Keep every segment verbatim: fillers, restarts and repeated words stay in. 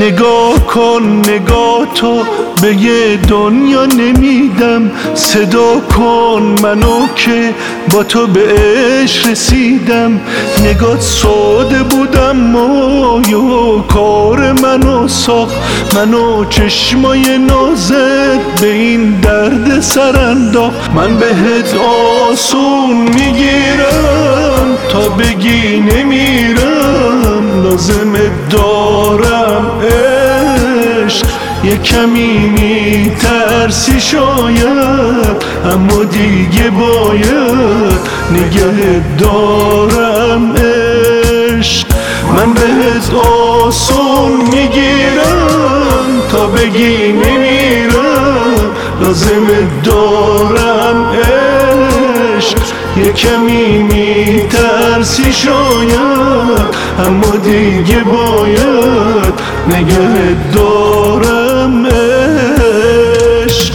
نگاه کن نگاه تو به یه دنیا نمیدم، صدا کن منو که با تو به عشق رسیدم. نگات ساده بودم مایو کار منو ساخت، منو چشمای نازت به این درد سر انداخت. من بهت آسون میگیرم تا بگی نمیرم، لازمت دارم عشق، یه کمی میترسی شاید اما دیگه باید نگهت دارم عشق. من بهت آسون میگیرم تا بگی نمیرم، لازمت دارم عشق، یه کمی میترسی شاید اما دیگه باید نگهت دارم عشق.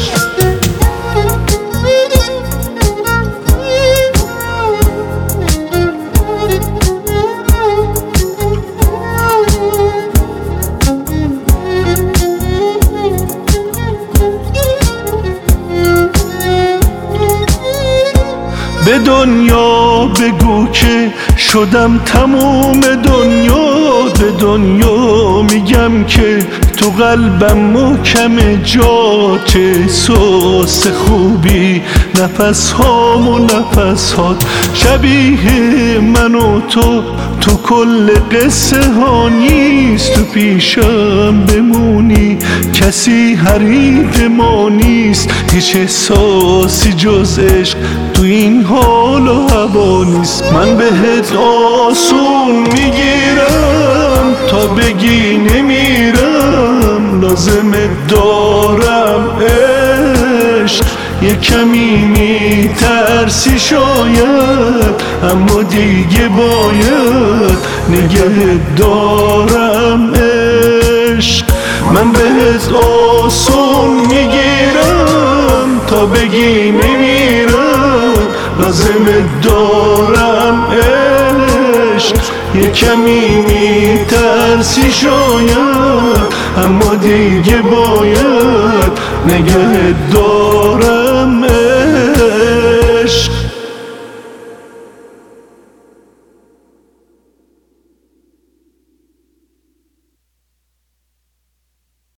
به دنیا بگو که شدم تموم دنیا، به دنیا میگم که تو قلبم محکم جا، چه احساس خوبی نفس هام و نفس هات، شبیه من و تو تو کل قصه ها نیست. تو پیشم بمونی کسی حریف ما نیست، هیچ احساسی جز عشق تو این حال و هوا نیست. من بهت آسون میگیرم تا بگی نمیرم، لازمت دارم عشق، یه کمی میترسی شاید اما دیگه باید نگهت دارم عشق. من بهت آسون میگیرم تا بگی نمیرم، لازمت دارم عشق، یه کمی میترسی شاید اما دیگه باید نگهت دارم.